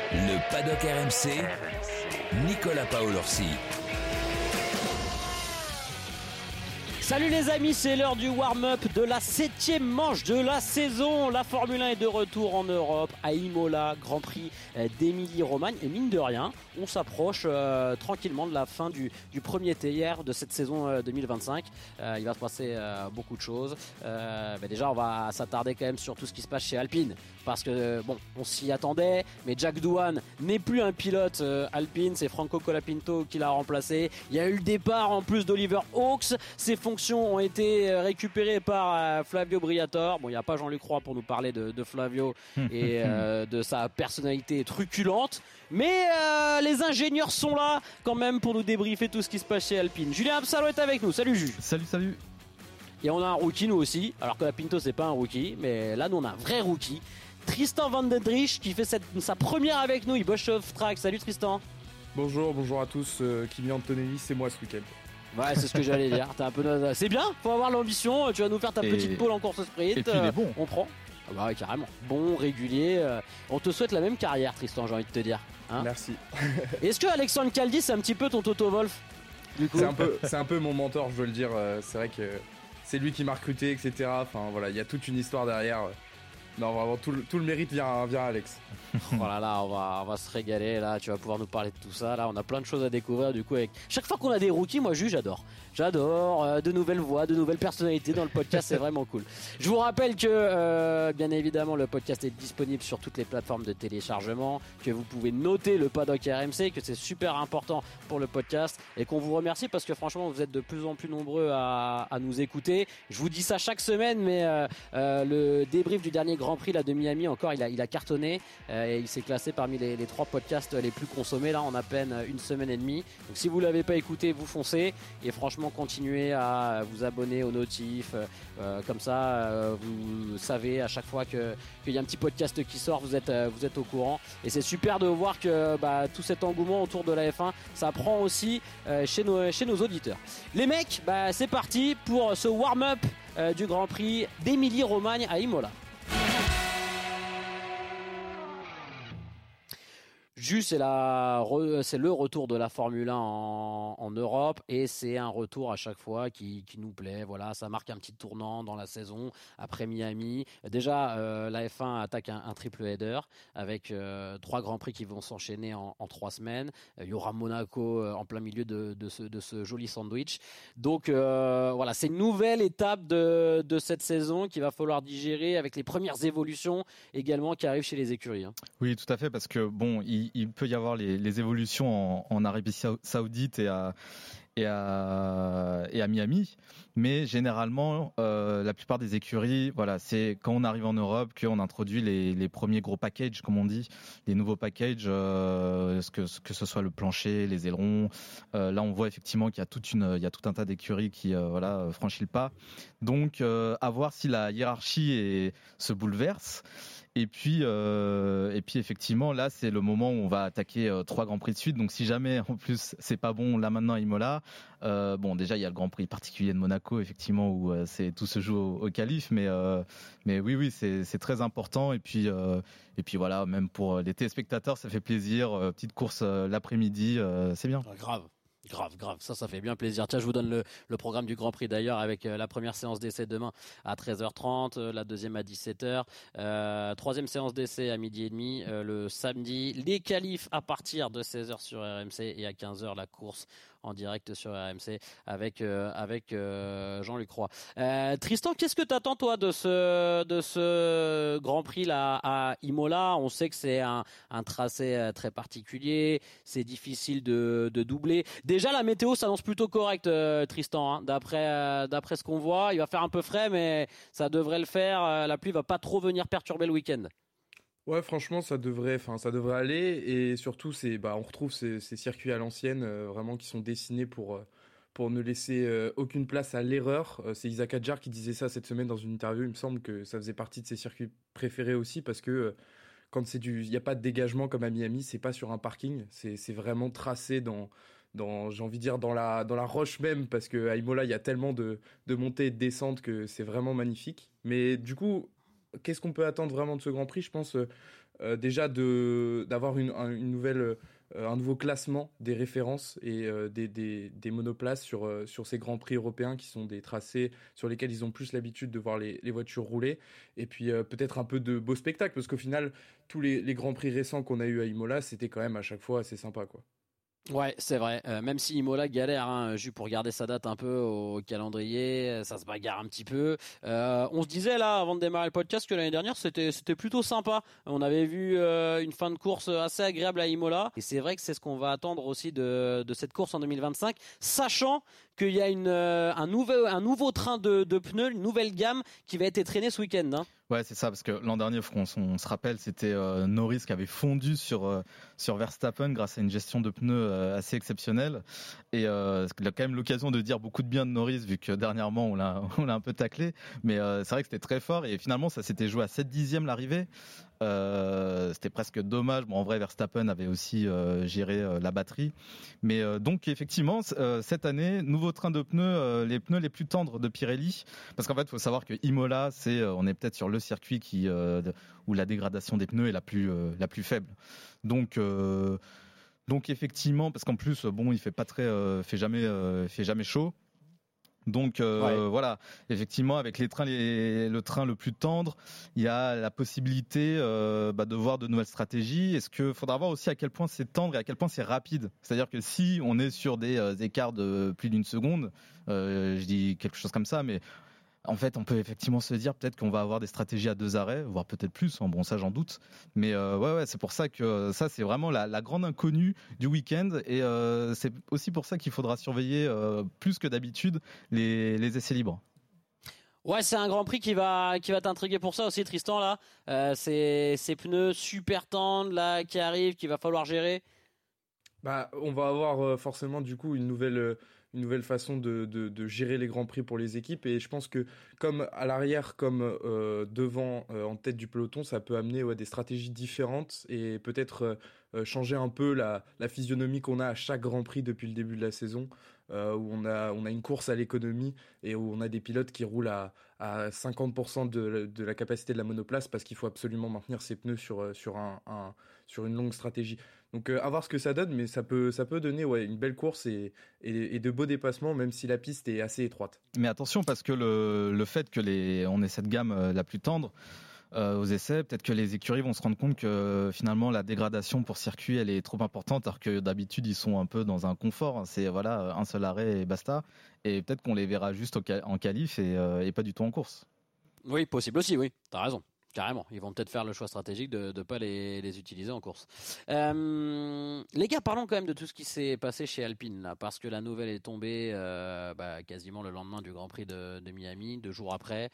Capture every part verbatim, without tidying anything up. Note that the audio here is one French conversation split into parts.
Le paddock R M C, Nicolas Paolorsi. Salut les amis, c'est l'heure du warm-up de la septième manche de la saison. La Formule un est de retour en Europe à Imola, Grand Prix d'Émilie-Romagne. Et mine de rien, on s'approche euh, tranquillement de la fin du, du premier tiers de cette saison euh, deux mille vingt-cinq. Euh, il va se passer euh, beaucoup de choses. Euh, bah déjà, on va s'attarder quand même sur tout ce qui se passe chez Alpine. Parce que, bon, on s'y attendait, mais Jack Doohan n'est plus un pilote euh, Alpine. C'est Franco Colapinto qui l'a remplacé. Il y a eu le départ en plus d'Oliver Hawks. Ses fonctions ont été récupérées par euh, Flavio Briatore. Bon, il n'y a pas Jean-Luc Roy pour nous parler de, de Flavio et euh, de sa personnalité truculente. Mais euh, les ingénieurs sont là quand même pour nous débriefer tout ce qui se passe chez Alpine. Julien Absalon est avec nous. Salut Jules. Salut, salut. Et on a un rookie nous aussi. Alors que la Pinto c'est pas un rookie, mais là nous on a un vrai rookie. Tristan Van Den Driesch qui fait cette, sa première avec nous. Il bosse chez Off-Track. Salut Tristan. Bonjour, bonjour à tous. Euh, Kimi Antonelli, c'est moi ce week-end. Ouais, c'est ce que j'allais dire. T'as un peu, c'est bien. Faut avoir l'ambition. Tu vas nous faire ta Et... petite pole en course sprint. Et puis il est bon. On prend. Ah bah ouais, carrément. Bon, régulier. Euh, on te souhaite la même carrière, Tristan. J'ai envie de te dire. Hein. Merci. Est-ce que Alexandre Caldi c'est un petit peu ton Toto Wolff du coup? C'est un peu, c'est un peu mon mentor, je veux le dire. Euh, c'est vrai que c'est lui qui m'a recruté, et cetera. Enfin voilà, il y a toute une histoire derrière. Non, vraiment, tout le, tout le mérite vient, vient à Alex. Voilà, là, on va, on va se régaler. Là, tu vas pouvoir nous parler de tout ça. Là, on a plein de choses à découvrir. Du coup, avec chaque fois qu'on a des rookies, moi, juste, j'adore. J'adore euh, de nouvelles voix, de nouvelles personnalités dans le podcast. C'est vraiment cool. Je vous rappelle que, euh, bien évidemment, le podcast est disponible sur toutes les plateformes de téléchargement, que vous pouvez noter le paddock R M C, que c'est super important pour le podcast et qu'on vous remercie parce que franchement, vous êtes de plus en plus nombreux à, à nous écouter. Je vous dis ça chaque semaine, mais euh, euh, le débrief du dernier Grand Prix là, de Miami, encore, il a, il a cartonné euh, et il s'est classé parmi les, les trois podcasts les plus consommés là en à peine une semaine et demie. Donc si vous l'avez pas écouté, vous foncez et franchement continuez à vous abonner aux notifs. Euh, comme ça, euh, vous savez à chaque fois que qu'il y a un petit podcast qui sort, vous êtes euh, vous êtes au courant. Et c'est super de voir que bah, tout cet engouement autour de la F un, ça prend aussi euh, chez nos chez nos auditeurs. Les mecs, bah, c'est parti pour ce warm-up euh, du Grand Prix d'Émilie-Romagne à Imola. Juste, c'est, la, c'est le retour de la Formule un en, en Europe et c'est un retour à chaque fois qui, qui nous plaît. Voilà, ça marque un petit tournant dans la saison après Miami. Déjà, euh, la F un attaque un, un triple header avec euh, trois grands prix qui vont s'enchaîner en, en trois semaines. Il y aura Monaco en plein milieu de, de, ce, de ce joli sandwich. Donc euh, voilà, c'est une nouvelle étape de, de cette saison qu'il va falloir digérer avec les premières évolutions également qui arrivent chez les écuries. Hein. Oui, tout à fait, parce que bon, il il peut y avoir les, les évolutions en, en Arabie Saoudite et à, et à, et à Miami, mais généralement, euh, la plupart des écuries, voilà, c'est quand on arrive en Europe qu'on introduit les, les premiers gros packages, comme on dit, les nouveaux packages, euh, que, que ce soit le plancher, les ailerons. Euh, là, on voit effectivement qu'il y a toute une, il y a tout un tas d'écuries qui, euh, voilà, franchit le pas. Donc, euh, à voir si la hiérarchie est, se bouleverse. Et puis, euh, et puis effectivement, là, c'est le moment où on va attaquer euh, trois grands prix de suite. Donc, si jamais, en plus, c'est pas bon là maintenant à Imola, euh, bon, déjà il y a le Grand Prix particulier de Monaco, effectivement, où euh, c'est tout se joue au, au qualif. Mais, euh, mais oui, oui, c'est, c'est très important. Et puis, euh, et puis voilà, même pour les téléspectateurs, ça fait plaisir. Euh, petite course euh, l'après-midi, euh, c'est bien. Ah, grave. Grave, grave, ça, ça fait bien plaisir. Tiens, je vous donne le, le programme du Grand Prix d'ailleurs avec euh, la première séance d'essai demain à treize heures trente, euh, la deuxième à dix-sept heures, euh, troisième séance d'essai à midi et demi euh, le samedi, les qualifs à partir de seize heures sur R M C et à quinze heures la course en direct sur R M C avec euh, avec euh, Jean-Luc Roy. Euh, Tristan, qu'est-ce que t'attends toi de ce de ce Grand Prix là à Imola? On sait que c'est un, un tracé très particulier, c'est difficile de, de doubler. Déjà, la météo s'annonce plutôt correcte, euh, Tristan. Hein. D'après, euh, d'après ce qu'on voit, il va faire un peu frais, mais ça devrait le faire. Euh, la pluie va pas trop venir perturber le week-end. Ouais, franchement, ça devrait, enfin, ça devrait aller. Et surtout, c'est, bah, on retrouve ces, ces circuits à l'ancienne, euh, vraiment qui sont dessinés pour, euh, pour ne laisser euh, aucune place à l'erreur. Euh, c'est Isaac Hadjar qui disait ça cette semaine dans une interview. Il me semble que ça faisait partie de ses circuits préférés aussi parce que euh, quand c'est du, il y a pas de dégagement comme à Miami, c'est pas sur un parking, c'est, c'est vraiment tracé dans dans, j'ai envie de dire, dans la, dans la roche même, parce qu'à Imola, il y a tellement de, de montées et de descentes que c'est vraiment magnifique. Mais du coup, qu'est-ce qu'on peut attendre vraiment de ce Grand Prix ? Je pense, euh, déjà de, d'avoir une, un, une nouvelle, euh, un nouveau classement des références et euh, des, des, des monoplaces sur, euh, sur ces grands prix européens qui sont des tracés sur lesquels ils ont plus l'habitude de voir les, les voitures rouler. Et puis euh, peut-être un peu de beau spectacle, parce qu'au final, tous les, les grands prix récents qu'on a eu à Imola, c'était quand même à chaque fois assez sympa, quoi. Ouais, c'est vrai. Euh, même si Imola galère, hein, juste pour garder sa date un peu au calendrier, ça se bagarre un petit peu. Euh, on se disait là, avant de démarrer le podcast, que l'année dernière c'était c'était plutôt sympa. On avait vu euh, une fin de course assez agréable à Imola, et c'est vrai que c'est ce qu'on va attendre aussi de de cette course en deux mille vingt-cinq, sachant qu'il y a une euh, un nouveau un nouveau train de, de pneus, une nouvelle gamme qui va être étraînée ce week-end. Hein. Ouais, c'est ça, parce que l'an dernier, on, on se rappelle, c'était euh, Norris qui avait fondu sur euh, sur Verstappen grâce à une gestion de pneus euh, assez exceptionnelle. Et euh, il a quand même l'occasion de dire beaucoup de bien de Norris, vu que dernièrement on l'a on l'a un peu taclé. Mais euh, c'est vrai que c'était très fort, et finalement ça s'était joué à sept dixièmes l'arrivée. Euh, c'était presque dommage. Bon, en vrai, Verstappen avait aussi euh, géré euh, la batterie. Mais euh, donc effectivement, euh, cette année, nouveau train de pneus, euh, les pneus les plus tendres de Pirelli. Parce qu'en fait, il faut savoir que Imola, c'est, euh, on est peut-être sur le circuit qui, euh, où la dégradation des pneus est la plus, euh, la plus faible. Donc, euh, donc effectivement, parce qu'en plus, bon, il fait pas très, euh, fait jamais, euh, fait jamais chaud. Donc euh, ouais. Voilà, effectivement, avec les trains, les, le train le plus tendre, il y a la possibilité euh, bah, de voir de nouvelles stratégies. Est-ce que faudra voir aussi à quel point c'est tendre et à quel point c'est rapide. C'est-à-dire que si on est sur des euh, écarts de plus d'une seconde, euh, je dis quelque chose comme ça, mais en fait, on peut effectivement se dire peut-être qu'on va avoir des stratégies à deux arrêts, voire peut-être plus. Bon, ça, j'en doute. Mais euh, ouais, ouais, c'est pour ça que ça, c'est vraiment la, la grande inconnue du week-end. Et euh, c'est aussi pour ça qu'il faudra surveiller euh, plus que d'habitude les, les essais libres. Ouais, c'est un Grand Prix qui va qui va t'intriguer pour ça aussi, Tristan. Là, euh, c'est ces pneus super tendres là qui arrivent, qu'il va falloir gérer. Bah, on va avoir euh, forcément du coup une nouvelle. Euh... une nouvelle façon de, de, de gérer les grands prix pour les équipes, et je pense que comme à l'arrière comme euh, devant euh, en tête du peloton, ça peut amener ouais, des stratégies différentes et peut-être euh, changer un peu la, la physionomie qu'on a à chaque grand prix depuis le début de la saison, euh, où on a, on a une course à l'économie et où on a des pilotes qui roulent à, à cinquante pour cent de, de la capacité de la monoplace parce qu'il faut absolument maintenir ses pneus sur, sur, un, un, sur une longue stratégie. Donc euh, à voir ce que ça donne, mais ça peut, ça peut donner ouais, une belle course et, et, et de beaux dépassements, même si la piste est assez étroite. Mais attention, parce que le, le fait que les, on ait cette gamme euh, la plus tendre euh, aux essais, peut-être que les écuries vont se rendre compte que euh, finalement la dégradation pour circuit elle est trop importante, alors que d'habitude ils sont un peu dans un confort. C'est voilà un seul arrêt et basta. Et peut-être qu'on les verra juste au, en qualif et, euh, et pas du tout en course. Oui, possible aussi. Oui, t'as raison. Carrément, ils vont peut-être faire le choix stratégique de ne pas les, les utiliser en course. Euh, les gars, parlons quand même de tout ce qui s'est passé chez Alpine, là, parce que la nouvelle est tombée euh, bah, quasiment le lendemain du Grand Prix de, de Miami, deux jours après.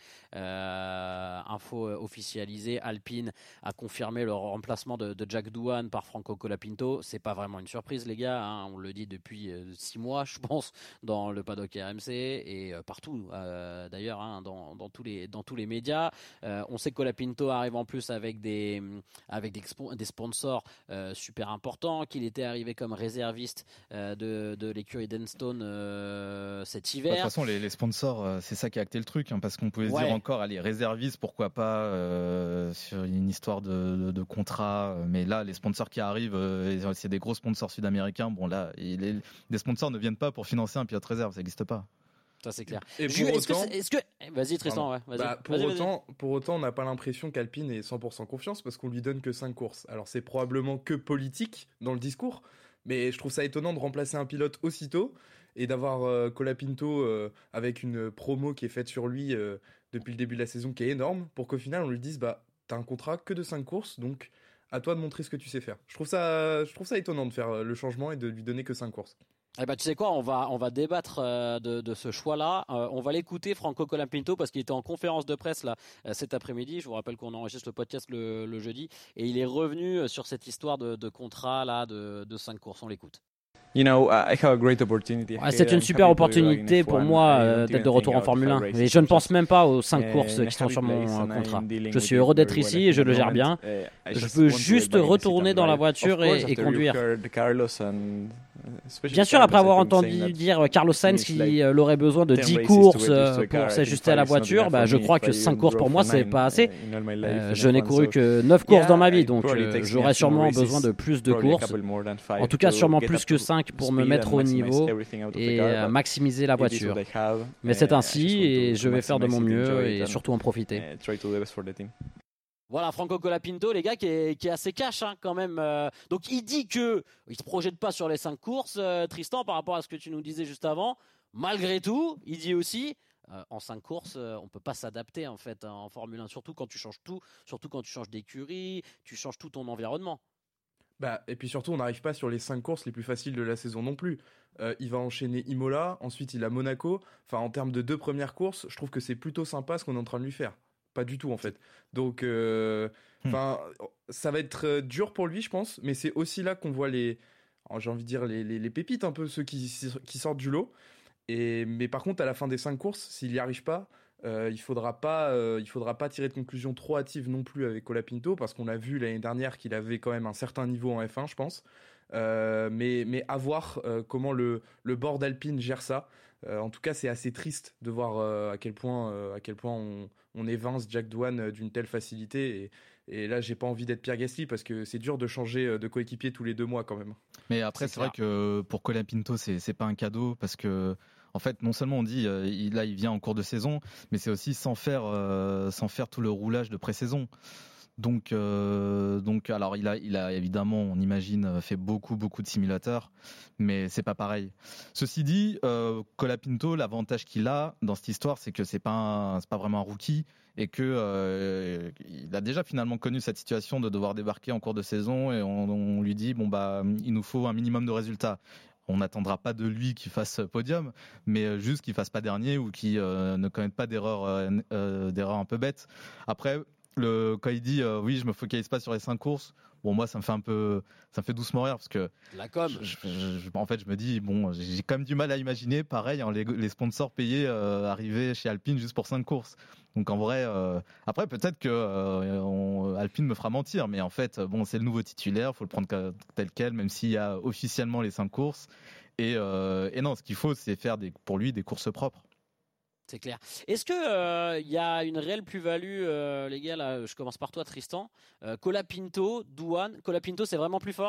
Euh, info officialisée, Alpine a confirmé le remplacement de, de Jack Doohan par Franco Colapinto. C'est pas vraiment une surprise, les gars, hein, on le dit depuis euh, six mois, je pense, dans le paddock R M C et euh, partout, euh, d'ailleurs, hein, dans, dans, tous les, dans tous les médias. Euh, on sait que Colapinto arrive en plus avec des avec des, des sponsors euh, super importants, qu'il était arrivé comme réserviste euh, de, de l'écurie d'Enstone euh, cet hiver. De toute façon, les, les sponsors, euh, c'est ça qui a acté le truc, hein, parce qu'on pouvait ouais. se dire encore, allez, réserviste, pourquoi pas, euh, sur une histoire de, de, de contrat. Mais là, les sponsors qui arrivent, euh, c'est des gros sponsors sud-américains. Bon, là, il est, les sponsors ne viennent pas pour financer un pilote réserve, ça n'existe pas. Ça c'est clair. Et Je, pour est-ce autant, que, est-ce que... vas-y Tristan, ouais, vas-y. Bah, pour vas-y, autant, vas-y. pour autant, on n'a pas l'impression qu'Alpine ait cent pour cent confiance parce qu'on lui donne que cinq courses. Alors c'est probablement que politique dans le discours, mais je trouve ça étonnant de remplacer un pilote aussitôt et d'avoir euh, Colapinto euh, avec une promo qui est faite sur lui euh, depuis le début de la saison qui est énorme, pour qu'au final on lui dise bah t'as un contrat que de cinq courses, donc à toi de montrer ce que tu sais faire. Je trouve ça, je trouve ça étonnant de faire le changement et de lui donner que cinq courses. Eh ben, tu sais quoi, on va, on va débattre euh, de, de ce choix-là. Euh, on va l'écouter, Franco Colapinto, parce qu'il était en conférence de presse là euh, cet après-midi. Je vous rappelle qu'on enregistre le podcast le, le jeudi. Et il est revenu sur cette histoire de, de contrat là, de, de cinq courses. On l'écoute. You know, I have a great opportunity. Ah, c'est une super opportunité pour moi euh, d'être de retour en Formule un. Et je ne pense même pas aux cinq courses qui sont sur mon contrat. Je suis heureux d'être ici et je le gère bien. Je veux juste retourner dans la voiture et, et conduire. Bien sûr, après avoir entendu dire Carlos Sainz qu'il euh, aurait besoin de dix courses euh, pour s'ajuster à la voiture, bah, je crois que cinq courses pour moi c'est pas assez. Euh, je n'ai couru que neuf courses dans ma vie, donc euh, j'aurais sûrement besoin de plus de courses. En tout cas, sûrement plus que cinq pour me mettre au niveau et euh, maximiser la voiture. Mais c'est ainsi et je vais faire de mon mieux et surtout en profiter. Voilà, Franco Colapinto, les gars, qui est, qui est assez cash hein, quand même. Euh, donc il dit que il se projette pas sur les cinq courses, euh, Tristan, par rapport à ce que tu nous disais juste avant. Malgré tout, il dit aussi, euh, en cinq courses, euh, on peut pas s'adapter en fait hein, en Formule un, surtout quand tu changes tout, surtout quand tu changes d'écurie, tu changes tout ton environnement. Bah, et puis surtout, on n'arrive pas sur les cinq courses les plus faciles de la saison non plus. Euh, il va enchaîner Imola, ensuite il a Monaco. Enfin, en termes de deux premières courses, je trouve que c'est plutôt sympa ce qu'on est en train de lui faire. Pas du tout en fait. Donc, euh, enfin, hmm. ça va être dur pour lui, je pense. Mais c'est aussi là qu'on voit les, j'ai envie de dire les, les, les pépites un peu, ceux qui, qui sortent du lot. Et mais par contre, à la fin des cinq courses, s'il n'y arrive pas, euh, il faudra pas, euh, il faudra pas tirer de conclusions trop hâtives non plus avec Colapinto, parce qu'on a vu l'année dernière qu'il avait quand même un certain niveau en F un, je pense. Euh, mais mais à voir euh, comment le le board Alpine gère ça. Euh, en tout cas, c'est assez triste de voir euh, à quel point euh, à quel point on on évince Jack Doohan d'une telle facilité. Et, et là, j'ai pas envie d'être Pierre Gasly parce que c'est dur de changer de coéquipier tous les deux mois quand même. Mais après, c'est, c'est vrai que pour Colapinto, c'est c'est pas un cadeau parce que en fait, non seulement on dit euh, il, là il vient en cours de saison, mais c'est aussi sans faire euh, sans faire tout le roulage de pré-saison. Donc, euh, donc, alors il a, il a évidemment, on imagine, fait beaucoup, beaucoup de simulateurs, mais c'est pas pareil. Ceci dit, euh, Colapinto, l'avantage qu'il a dans cette histoire, c'est que c'est pas, un, c'est pas vraiment un rookie et que euh, il a déjà finalement connu cette situation de devoir débarquer en cours de saison et on, on lui dit bon bah, il nous faut un minimum de résultats. On n'attendra pas de lui qu'il fasse podium, mais juste qu'il fasse pas dernier ou qu'il euh, ne commette pas d'erreurs, euh, euh, d'erreurs un peu bêtes. Après. Le, quand il dit euh, oui, je me focalise pas sur les cinq courses, bon moi ça me fait un peu, ça me fait doucement rire parce que la com. Je, je, je, en fait, je me dis bon, j'ai quand même du mal à imaginer pareil hein, les, les sponsors payés euh, arriver chez Alpine juste pour cinq courses. Donc en vrai, euh, après peut-être que euh, on, Alpine me fera mentir, mais en fait bon c'est le nouveau titulaire, faut le prendre tel quel, même s'il y a officiellement les cinq courses. Et, euh, et non, ce qu'il faut c'est faire des, pour lui des courses propres. C'est clair. Est-ce que il euh, y a une réelle plus-value, euh, les gars là, je commence par toi, Tristan. Euh, Colapinto, Doohan. Colapinto, c'est vraiment plus fort ?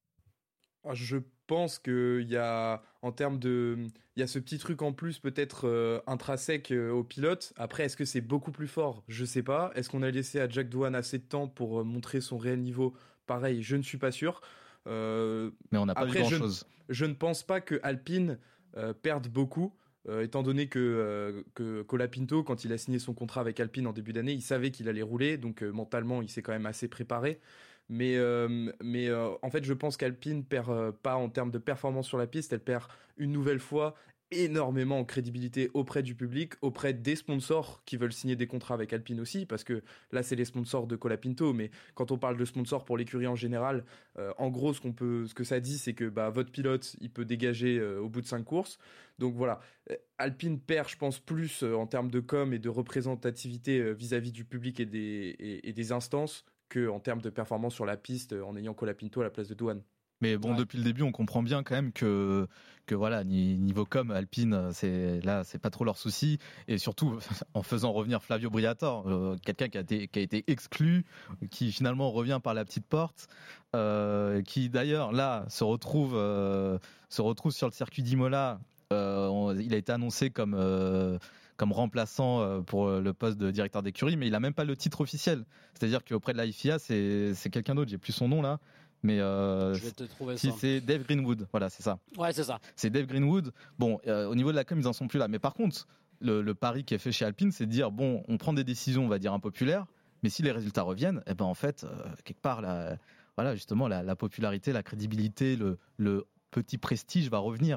Je pense qu'il y a, en termes de, il y a ce petit truc en plus peut-être euh, intrinsèque euh, au pilote. Après, est-ce que c'est beaucoup plus fort ? Je sais pas. Est-ce qu'on a laissé à Jack Doohan assez de temps pour euh, montrer son réel niveau ? Pareil, je ne suis pas sûr. Euh, Mais on n'a pas après, vu grand-chose. Je, je ne pense pas que Alpine euh, perde beaucoup. Euh, étant donné que, euh, que Colapinto, quand il a signé son contrat avec Alpine en début d'année, il savait qu'il allait rouler, donc euh, mentalement, il s'est quand même assez préparé. Mais, euh, mais euh, en fait, je pense qu'Alpine perd euh, pas en termes de performance sur la piste, elle perd une nouvelle fois énormément en crédibilité auprès du public, auprès des sponsors qui veulent signer des contrats avec Alpine aussi, parce que là c'est les sponsors de Colapinto, mais quand on parle de sponsors pour l'écurie en général, euh, en gros ce qu'on peut, ce que ça dit c'est que bah, votre pilote il peut dégager euh, au bout de cinq courses, donc voilà, Alpine perd je pense plus euh, en termes de com et de représentativité euh, vis-à-vis du public et des, et, et des instances que en termes de performance sur la piste euh, en ayant Colapinto à la place de Doohan. Mais bon, ouais. Depuis le début, on comprend bien quand même que que voilà, niveau com, Alpine, c'est là, c'est pas trop leur souci. Et surtout, en faisant revenir Flavio Briatore, euh, quelqu'un qui a été qui a été exclu, qui finalement revient par la petite porte, euh, qui d'ailleurs là se retrouve euh, se retrouve sur le circuit d'Imola. Euh, on, il a été annoncé comme euh, comme remplaçant pour le poste de directeur d'écurie, mais il a même pas le titre officiel. C'est-à-dire qu'auprès de la F I A, c'est c'est quelqu'un d'autre. J'ai plus son nom là. Mais euh, je vais te trouver si ça. C'est Dave Greenwood, voilà, c'est ça. Ouais, c'est ça. C'est Dave Greenwood. Bon, euh, au niveau de la com, ils en sont plus là. Mais par contre, le, le pari qui est fait chez Alpine, c'est de dire bon, on prend des décisions, on va dire impopulaires, mais si les résultats reviennent, eh ben en fait, euh, quelque part, la, voilà, justement, la, la popularité, la crédibilité, le, le petit prestige va revenir.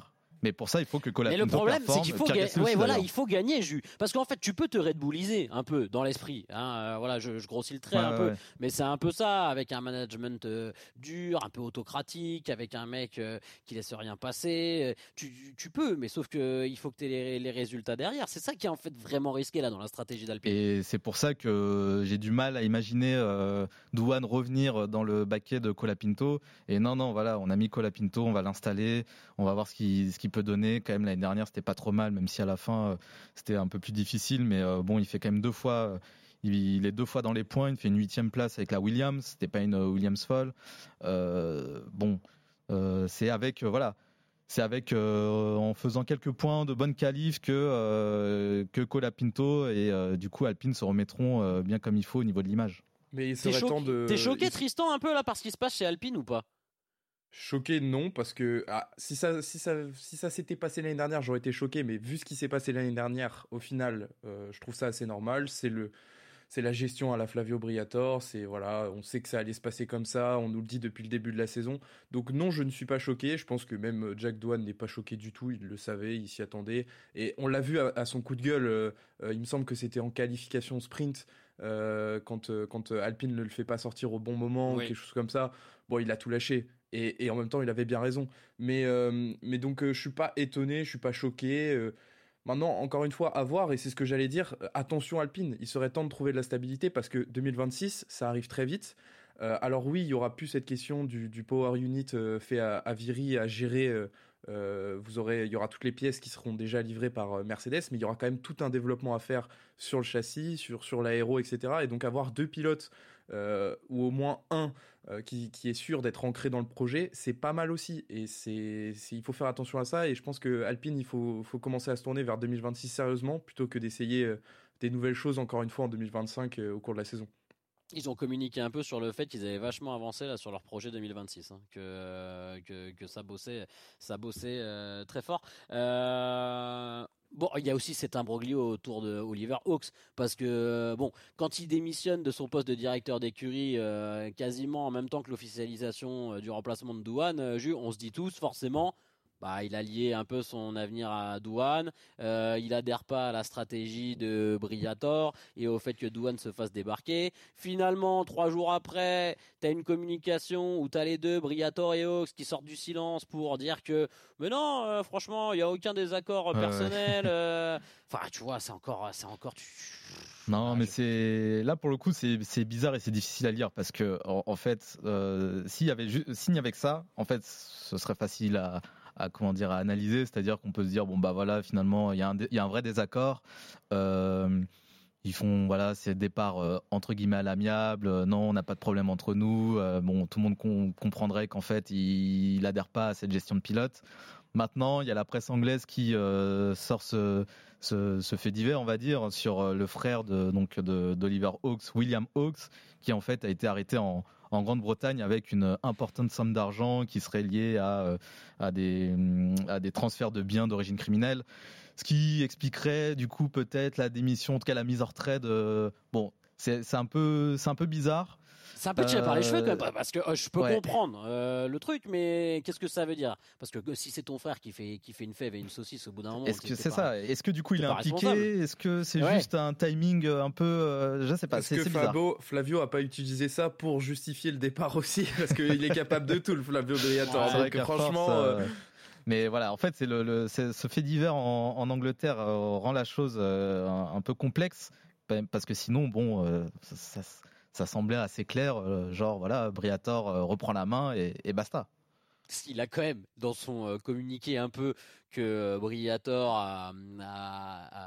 Mais pour ça, il faut que Mais Colapinto le problème, c'est performe. qu'il faut, Pierre ga- Gasly ouais, aussi, voilà, d'ailleurs. il faut gagner, Jus. Parce qu'en fait, tu peux te Red Bulliser un peu dans l'esprit. Hein. Euh, voilà, je, je grossis le trait Ouais, un ouais, peu, ouais. mais c'est un peu ça, avec un management euh, dur, un peu autocratique, avec un mec euh, qui laisse rien passer. Euh, Tu, tu peux, mais sauf que il faut que tu aies les, les résultats derrière. C'est ça qui est en fait vraiment risqué là dans la stratégie d'Alpine. Et c'est pour ça que j'ai du mal à imaginer euh, Douane revenir dans le baquet de Colapinto. Et non, non, voilà, on a mis Colapinto, on va l'installer, on va voir ce qu'il ce qu'il peut donner. Quand même, l'année dernière, c'était pas trop mal, même si à la fin, euh, c'était un peu plus difficile. Mais euh, bon, il fait quand même deux fois, euh, il, il est deux fois dans les points. Il fait une huitième place avec la Williams. C'était pas une euh, Williams folle. Euh, bon, euh, c'est avec, euh, voilà. C'est avec euh, en faisant quelques points de bonne qualif que euh, que Colapinto et euh, du coup Alpine se remettront euh, bien comme il faut au niveau de l'image. Mais il T'es serait temps choqué, de. t'es choqué il- Tristan, un peu là par ce qui se passe chez Alpine ou pas? Choqué, non, parce que ah, si ça, si ça, si ça s'était passé l'année dernière, j'aurais été choqué. Mais vu ce qui s'est passé l'année dernière, au final, euh, je trouve ça assez normal. C'est le, c'est la gestion à la Flavio Briatore. C'est voilà, on sait que ça allait se passer comme ça. On nous le dit depuis le début de la saison. Donc non, je ne suis pas choqué. Je pense que même Jack Doohan n'est pas choqué du tout. Il le savait, il s'y attendait. Et on l'a vu à, à son coup de gueule. euh, euh, il me semble que c'était en qualification sprint. Euh, quand, euh, quand Alpine ne le fait pas sortir au bon moment Oui. ou quelque chose comme ça, bon, il a tout lâché. Et, et en même temps, il avait bien raison. Mais, euh, mais donc, euh, je suis pas étonné, je suis pas choqué. euh. Maintenant, encore une fois, à voir, et c'est ce que j'allais dire, euh, attention Alpine, il serait temps de trouver de la stabilité parce que deux mille vingt-six, ça arrive très vite. Euh, alors oui, il y aura plus cette question du, du power unit euh, fait à, à Viry à gérer. euh, euh, vous aurez, il y aura toutes les pièces qui seront déjà livrées par euh, Mercedes, mais il y aura quand même tout un développement à faire sur le châssis, sur, sur l'aéro, et cetera. Et donc avoir deux pilotes, euh, ou au moins un, euh, qui, qui est sûr d'être ancré dans le projet, c'est pas mal aussi. Et c'est, c'est- il faut faire attention à ça. Et je pense que Alpine, il faut, faut commencer à se tourner vers deux mille vingt-six sérieusement, plutôt que d'essayer euh, des nouvelles choses encore une fois en deux mille vingt-cinq euh, au cours de la saison. Ils ont communiqué un peu sur le fait qu'ils avaient vachement avancé là sur leur projet deux mille vingt-six, hein, que, euh, que que ça bossait, ça bossait euh, très fort. Euh, Bon, il y a aussi cet imbroglio autour de Oliver Hawks parce que bon, quand il démissionne de son poste de directeur d'écurie euh, quasiment en même temps que l'officialisation euh, du remplacement de Douane, euh, Jules, on se dit tous forcément. Bah, il a lié un peu son avenir à Douane. Euh, il adhère pas à la stratégie de Briatore et au fait que Douane se fasse débarquer. Finalement, trois jours après, tu as une communication où tu as les deux, Briatore et Hawks, qui sortent du silence pour dire que mais non, euh, franchement, il n'y a aucun désaccord Ouais, personnel. euh. Enfin, tu vois, c'est encore, c'est encore. Non, Ah, mais je- c'est là pour le coup, c'est c'est bizarre et c'est difficile à lire parce que en, en fait, euh, s'il y avait ju- s'il n'y avait que ça, en fait, ce serait facile à, à comment dire à analyser, c'est-à-dire qu'on peut se dire bon bah voilà, finalement il y a un dé- il y a un vrai désaccord. Euh, Ils font voilà, c'est départ euh, entre guillemets à l'amiable. Euh, non, on n'a pas de problème entre nous. Euh, bon, tout le monde com- comprendrait qu'en fait, il, il adhère pas à cette gestion de pilote. Maintenant, il y a la presse anglaise qui euh, sort ce, ce, ce fait divers, on va dire, sur euh, le frère de donc de d'Oliver Hawks, William Hawks, qui en fait a été arrêté en en Grande-Bretagne avec une importante somme d'argent qui serait liée à euh, à des à des transferts de biens d'origine criminelle. Ce qui expliquerait du coup peut-être la démission, en tout cas la mise en retraite. De... Bon, c'est c'est un peu c'est un peu bizarre. C'est un peu tiré par les cheveux quand Euh, même, parce que euh, je peux ouais. comprendre euh, le truc, mais qu'est-ce que ça veut dire? Parce que euh, si c'est ton frère qui fait qui fait une fève et une saucisse au bout d'un moment, Est-ce t'es- que t'es c'est pas- ça? Est-ce que du coup il t'es est pas responsable. impliqué? Est-ce que c'est Ouais. juste un timing un peu, euh, je sais pas. Est-ce C'est que c'est bizarre. Fabio, Flavio a pas utilisé ça pour justifier le départ aussi? Parce qu'il est capable de tout, le Flavio Briatore. Ouais, C'est vrai Donc qu'à franchement, force, euh, euh, mais voilà, en fait, c'est le, le c'est- ce fait divers en, en Angleterre euh, rend la chose euh, un, un peu complexe parce que sinon, bon, euh, ça, ça, ça semblait assez clair, euh, genre voilà, Briatore euh, reprend la main et, et basta. Il a quand même dans son euh, communiqué un peu que euh, Briatore a, a, a-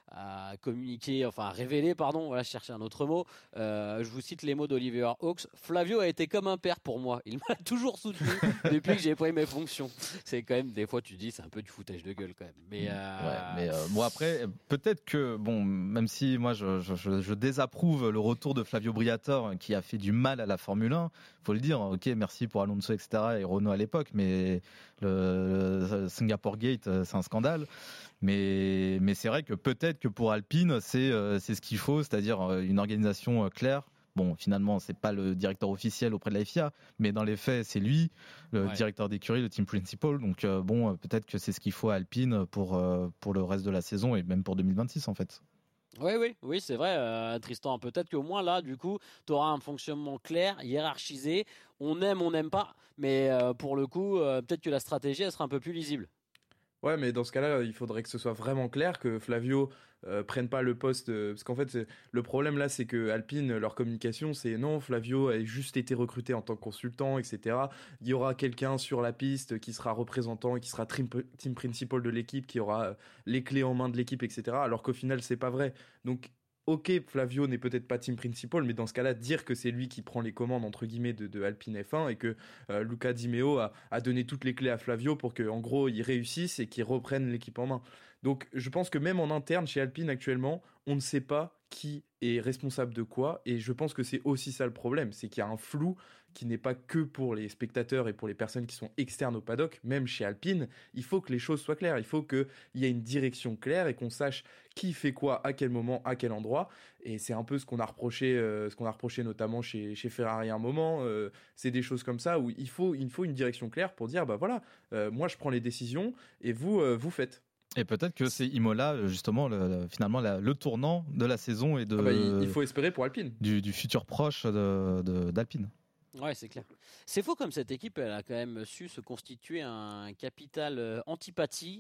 a communiqué, enfin a révélé, pardon, voilà, je cherchais un autre mot. Euh, je vous cite les mots d'Oliver Hawks. Flavio a été comme un père pour moi. Il m'a toujours soutenu depuis que j'ai pris mes fonctions. C'est quand même des fois tu te dis c'est un peu du foutage de gueule quand même. Mais, euh, Ouais, mais euh, bon après, peut-être que bon, même si moi je, je, je, je désapprouve le retour de Flavio Briatore qui a fait du mal à la Formule un, faut le dire. Ok, merci pour Alonso et cetera et Renault à l'époque, mais le, le Singapore Gate, c'est un scandale. Mais mais c'est vrai que peut-être que pour Alpine, c'est euh, c'est ce qu'il faut, c'est-à-dire une organisation claire, bon, finalement, c'est pas le directeur officiel auprès de la F I A, mais dans les faits, c'est lui, le Ouais. directeur d'écurie, le team principal. Donc, euh, bon, euh, peut-être que c'est ce qu'il faut à Alpine pour, euh, pour le reste de la saison et même pour deux mille vingt-six, en fait. Oui, oui, oui, c'est vrai, euh, Tristan. Peut-être qu'au moins là, du coup, tu auras un fonctionnement clair, hiérarchisé. On aime, on n'aime pas, mais euh, pour le coup, euh, peut-être que la stratégie, elle sera un peu plus lisible. Ouais, mais dans ce cas-là, il faudrait que ce soit vraiment clair, que Flavio euh, prenne pas le poste. euh, parce qu'en fait, c'est- le problème là, c'est que Alpine, leur communication, c'est non, Flavio a juste été recruté en tant que consultant, et cetera. Il y aura quelqu'un sur la piste qui sera représentant et qui sera team, team principal de l'équipe, qui aura euh, les clés en main de l'équipe, et cetera. Alors qu'au final, c'est pas vrai. Donc, ok, Flavio n'est peut-être pas team principal, mais dans ce cas-là, dire que c'est lui qui prend les commandes entre guillemets de, de Alpine F un et que euh, Luca Di Meo a, a donné toutes les clés à Flavio pour que, en gros, il réussisse et qu'il reprenne l'équipe en main. Donc, je pense que même en interne chez Alpine actuellement, on ne sait pas qui est responsable de quoi, et je pense que c'est aussi ça le problème, c'est qu'il y a un flou qui n'est pas que pour les spectateurs et pour les personnes qui sont externes au paddock. Même chez Alpine, il faut que les choses soient claires, il faut qu'il y ait une direction claire et qu'on sache qui fait quoi, à quel moment, à quel endroit. Et c'est un peu ce qu'on a reproché, euh, ce qu'on a reproché notamment chez, chez Ferrari à un moment. Euh, c'est des choses comme ça où il faut, il faut une direction claire pour dire, bah voilà, euh, moi je prends les décisions et vous, euh, vous faites. Et peut-être que c'est Imola, justement, le, le- finalement, la- le tournant de la saison et de, Ah bah, il, il faut espérer pour Alpine. du, du futur proche de, de- d'Alpine. Ouais, c'est clair. C'est faux comme cette équipe, elle a quand même su se constituer un capital euh, antipathie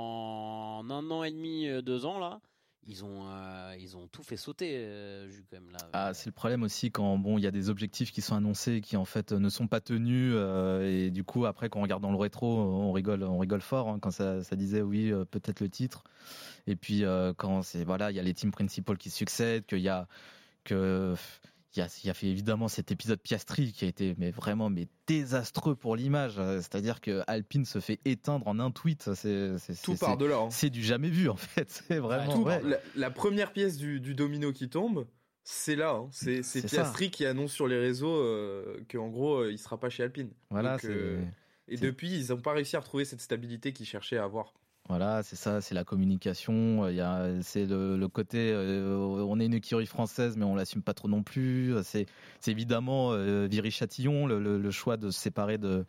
en un an et demi, euh, deux ans là. Ils ont, euh, ils ont tout fait sauter, euh, Jules, quand même là. Ah, c'est le problème aussi quand bon, il y a des objectifs qui sont annoncés qui en fait ne sont pas tenus euh, et du coup après quand on regarde dans le rétro, on rigole, on rigole fort hein, quand ça, ça disait oui euh, peut-être le titre. Et puis euh, quand c'est voilà, il y a les teams principaux qui succèdent, qu'il y a que il y a, il y a fait évidemment cet épisode Piastri qui a été mais vraiment mais désastreux pour l'image. C'est-à-dire que Alpine se fait éteindre en un tweet. C'est, c'est, Tout c'est, part de là. Hein. c'est du jamais vu en fait. C'est vraiment. Tout- ouais. la, la première pièce du, du domino qui tombe, c'est là. Hein. C'est, c'est, C'est Piastri qui annonce sur les réseaux euh, qu'en gros, euh, il sera pas chez Alpine. Voilà. Donc, c'est... euh, et c'est- depuis, ils n'ont pas réussi à retrouver cette stabilité qu'ils cherchaient à avoir. Voilà, c'est ça, c'est la communication. Il y a, c'est le, le côté, euh, on est une écurie française, mais on l'assume pas trop non plus. C'est, c'est évidemment euh, Viry-Châtillon, le, le, le choix de se séparer de,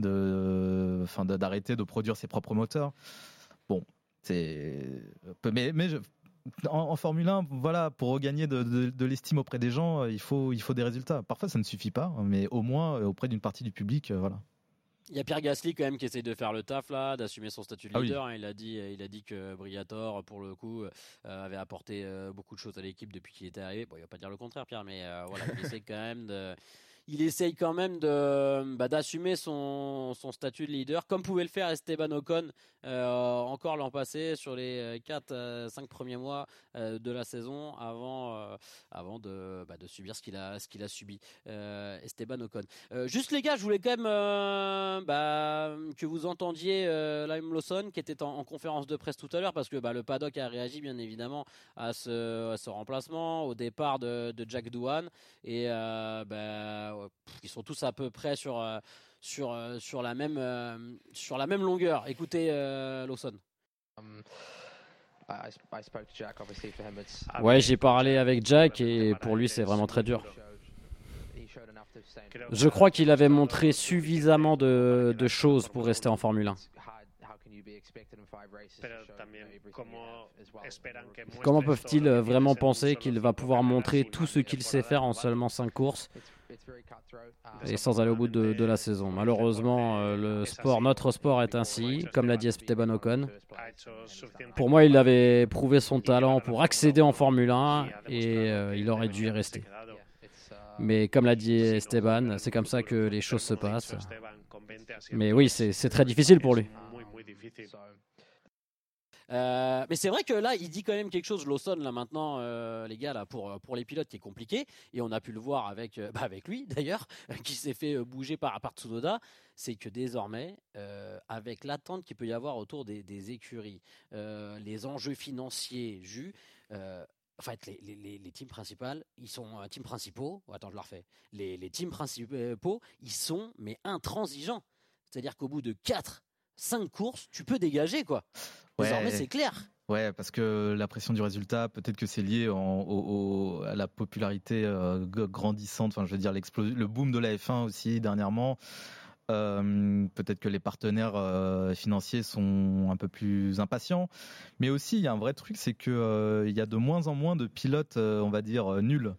de, enfin, de- d'arrêter de produire ses propres moteurs. Bon, c'est, mais, mais je, en, en Formule un, voilà, pour regagner de, de, de l'estime auprès des gens, il faut, il faut des résultats. Parfois, ça ne suffit pas, mais au moins auprès d'une partie du public, voilà. Il y a Pierre Gasly quand même qui essaye de faire le taf là, d'assumer son statut de Ah oui. leader. Il a dit, il a dit que Briatore, pour le coup, euh, avait apporté euh, beaucoup de choses à l'équipe depuis qu'il était arrivé. Bon, il va pas dire le contraire, Pierre, mais euh, voilà, il essaye quand même de, il essaye quand même de, bah, d'assumer son, son statut de leader, comme pouvait le faire Esteban Ocon euh, encore l'an passé sur les quatre cinq premiers mois euh, de la saison avant, euh, avant de, bah, de subir ce qu'il a, ce qu'il a subi. Euh, Esteban Ocon. Euh, juste les gars, je voulais quand même euh, bah, que vous entendiez euh, Liam Lawson qui était en, en conférence de presse tout à l'heure parce que bah, le paddock a réagi bien évidemment à ce, à ce remplacement, au départ de, de Jack Doohan et euh, bah, pff, ils sont tous à peu près sur, euh, sur, euh, sur, la, même, euh, sur la même longueur. Écoutez euh, Lawson. Um, I, I spoke to Jack, obviously, for him it's Ouais, j'ai parlé avec Jack et pour lui c'est vraiment très dur. he showed enough to say Je crois qu'il avait montré suffisamment de, de choses pour rester en Formule un. how, how can you be expected in five races to Pero show, you también, know, everything ¿cómo you have as well? esperan que muestres Comment todo peuvent-ils lo que vraiment tienes en penser solo qu'il va cinco pouvoir carreras montrer una tout ce qu'il sait temporada faire en global? seulement cinq courses It's, it's very cutthroat. Et et sans aller au bout de, de la saison? Malheureusement, euh, le sport, notre sport est ainsi, comme l'a dit Esteban Ocon. Ha hecho suficiente Pour moi, il avait prouvé son talent pour accéder en Formule un et euh, il aurait dû y rester. quedado. Yeah, it's, uh, Mais comme l'a dit Esteban, c'est comme ça que les choses se passent. Mais oui, c'est c'est très difficile pour lui. Muy, muy difícil. so, Euh, mais c'est vrai que là, il dit quand même quelque chose, Lawson, là maintenant, euh, les gars, là, pour, pour les pilotes, qui est compliqué. Et on a pu le voir avec, euh, bah, avec lui, d'ailleurs, qui s'est fait euh, bouger par, par Tsunoda. C'est que désormais, euh, avec l'attente qu'il peut y avoir autour des, des écuries, euh, les enjeux financiers, jus, euh, en fait, les, les, les, les teams principales, ils sont euh, teams principaux. Oh, attends, je le refais. Les, les teams principaux, ils sont, mais intransigeants. C'est-à-dire qu'au bout de quatre cinq courses, tu peux dégager, quoi. Désormais, Ouais. c'est clair. Ouais, parce que la pression du résultat, peut-être que c'est lié en, au, au, à la popularité euh, grandissante. Enfin, je veux dire, le boom de la F un aussi dernièrement. Euh, peut-être que les partenaires euh, financiers sont un peu plus impatients, mais aussi il y a un vrai truc, c'est que euh, il y a de moins en moins de pilotes, euh, on va dire euh, nuls.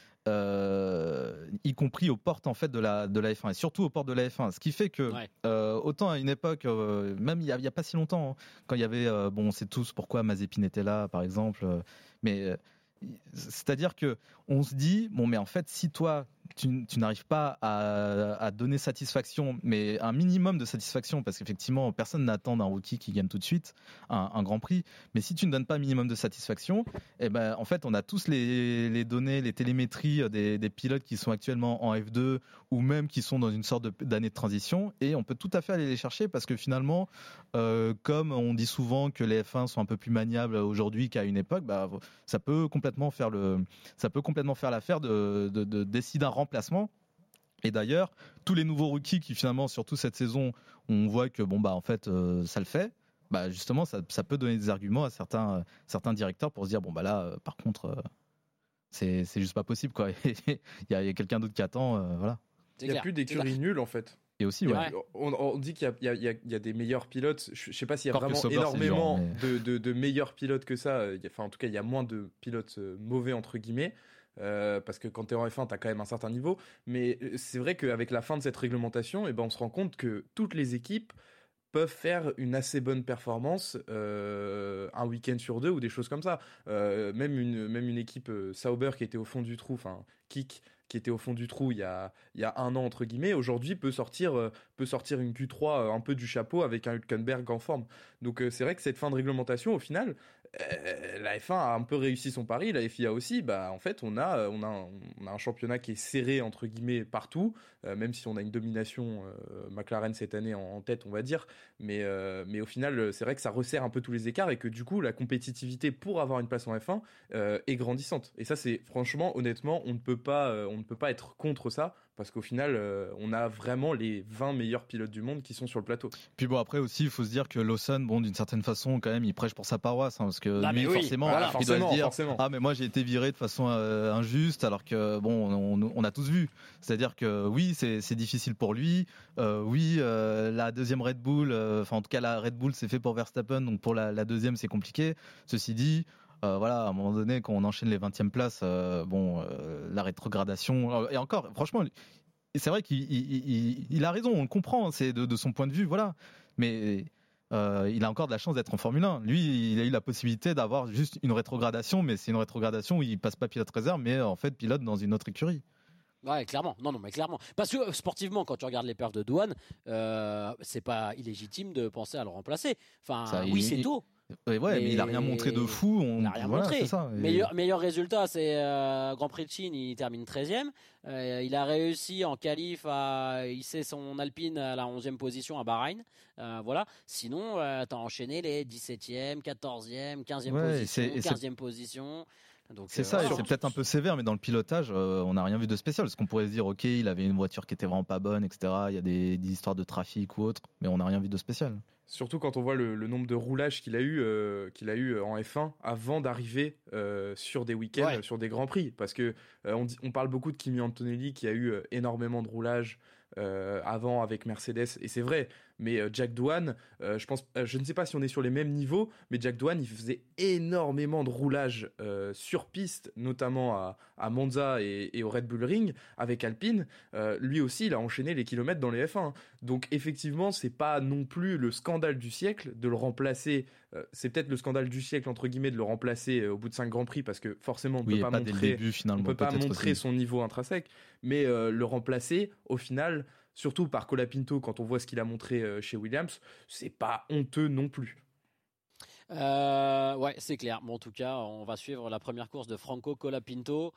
Euh, y compris aux portes en fait de la de la F un et surtout aux portes de la F un, ce qui fait que ouais. euh, autant à une époque, euh, même il y, a, il y a pas si longtemps, hein, quand il y avait, euh, bon, on sait tous pourquoi Mazepin était là, par exemple, euh, mais euh, c'est-à-dire que on se dit bon, mais en fait, si toi tu, tu n'arrives pas à, à donner satisfaction, mais un minimum de satisfaction, parce qu'effectivement personne n'attend d'un rookie qui gagne tout de suite un, un Grand Prix, mais si tu ne donnes pas un minimum de satisfaction, eh ben en fait on a tous les, les données, les télémétries des, des pilotes qui sont actuellement en F deux ou même qui sont dans une sorte de, d'année de transition, et on peut tout à fait aller les chercher parce que finalement, euh, comme on dit souvent que les F un sont un peu plus maniables aujourd'hui qu'à une époque, bah, ça peut complètement faire le, ça peut complètement faire l'affaire de, de, de décider un remplacement. Et d'ailleurs, tous les nouveaux rookies qui finalement, surtout cette saison, on voit que bon bah en fait euh, ça le fait. Bah justement, ça, ça peut donner des arguments à certains, euh, certains directeurs pour se dire bon bah là, euh, par contre, euh, c'est, c'est juste pas possible quoi. Il y a, y a quelqu'un d'autre qui attend, euh, voilà. Il n'y a plus d'écurie nulle en fait. Et aussi, ouais. Ouais. On, on dit qu'il y a, il y a, il y a des meilleurs pilotes. Je ne sais pas s'il y a Encore vraiment Sauber, énormément dur, mais... de, de, de meilleurs pilotes que ça. Enfin, en tout cas, il y a moins de pilotes mauvais entre guillemets. Euh, parce que quand tu es en F un, tu as quand même un certain niveau. Mais c'est vrai qu'avec la fin de cette réglementation, eh ben, on se rend compte que toutes les équipes peuvent faire une assez bonne performance euh, un week-end sur deux ou des choses comme ça. Euh, même, une, même une équipe euh, Sauber qui était au fond du trou, enfin Kik, qui était au fond du trou il y a, il y a un an entre guillemets, aujourd'hui peut sortir, euh, peut sortir une Q trois euh, un peu du chapeau avec un Hülkenberg en forme. Donc euh, c'est vrai que cette fin de réglementation, au final, euh, la F un a un peu réussi son pari, la F I A aussi. Bah en fait on a, on a, un, on a un championnat qui est serré entre guillemets partout, euh, même si on a une domination euh, McLaren cette année en, en tête on va dire, mais, euh, mais au final c'est vrai que ça resserre un peu tous les écarts et que du coup la compétitivité pour avoir une place en F un euh, est grandissante. Et ça c'est franchement honnêtement on ne peut pas, euh, on ne peut pas être contre ça. Parce qu'au final, euh, on a vraiment les vingt meilleurs pilotes du monde qui sont sur le plateau. Puis bon, après aussi, il faut se dire que Lawson, bon, d'une certaine façon, quand même, il prêche pour sa paroisse, hein, parce que ah, lui, oui. forcément, voilà, il doit se dire, forcément. ah, mais moi, j'ai été viré de façon euh, injuste, alors que bon, on, on a tous vu. C'est-à-dire que oui, c'est, c'est difficile pour lui. Euh, oui, euh, la deuxième Red Bull, enfin, euh, en tout cas, la Red Bull, c'est fait pour Verstappen, donc pour la, la deuxième, c'est compliqué. Ceci dit. Euh, voilà, à un moment donné, quand on enchaîne les vingtième places, euh, bon, euh, la rétrogradation. Et encore, franchement, c'est vrai qu'il il, il, il a raison, on le comprend, c'est de, de son point de vue, voilà. Mais euh, il a encore de la chance d'être en Formule un. Lui, il a eu la possibilité d'avoir juste une rétrogradation, mais c'est une rétrogradation où il passe pas pilote réserve, mais en fait pilote dans une autre écurie. Ouais, clairement. Non, non, mais clairement. Parce que sportivement, quand tu regardes les perfs de Douane, euh, c'est pas illégitime de penser à le remplacer. Enfin, Ça, oui, il, c'est tôt. Ouais, ouais, mais, mais il a rien montré de fou. On... Il a rien voilà, montré. C'est ça. Et... Meilleur, meilleur résultat, c'est euh, Grand Prix de Chine, il termine treizième. Euh, il a réussi en qualif à hisser son Alpine à la onzième position à Bahreïn. Euh, voilà. Sinon, euh, t'as enchaîné les dix-septième, quatorzième, quinzième ouais, position, c'est, quinzième position. Donc, c'est euh, ça, voilà. et c'est peut-être un peu sévère, mais dans le pilotage, euh, on n'a rien vu de spécial. Parce qu'on pourrait se dire, ok, il avait une voiture qui était vraiment pas bonne, et cetera. Il y a des, des histoires de trafic ou autre, mais on n'a rien vu de spécial. Surtout quand on voit le, le nombre de roulages qu'il a eu, euh, qu'il a eu en F un avant d'arriver euh, sur des week-ends, ouais. sur des grands prix. Parce que euh, on, dit, on parle beaucoup de Kimi Antonelli qui a eu euh, énormément de roulages euh, avant avec Mercedes, et c'est vrai. Mais euh, Jack Doohan, euh, je pense, euh, je ne sais pas si on est sur les mêmes niveaux, mais Jack Doohan, il faisait énormément de roulages euh, sur piste, notamment à, à Monza et, et au Red Bull Ring avec Alpine. Euh, lui aussi, il a enchaîné les kilomètres dans les F un. Donc effectivement, c'est pas non plus le scandale du siècle de le remplacer. Euh, c'est peut-être le scandale du siècle entre guillemets de le remplacer euh, au bout de cinq grands prix parce que forcément on ne oui, peut pas, pas montrer, début, on peut pas montrer son niveau intrinsèque, mais euh, le remplacer au final. Surtout par Colapinto, quand on voit ce qu'il a montré chez Williams, c'est pas honteux non plus. Euh, ouais, c'est clair. Bon, en tout cas, on va suivre la première course de Franco Colapinto,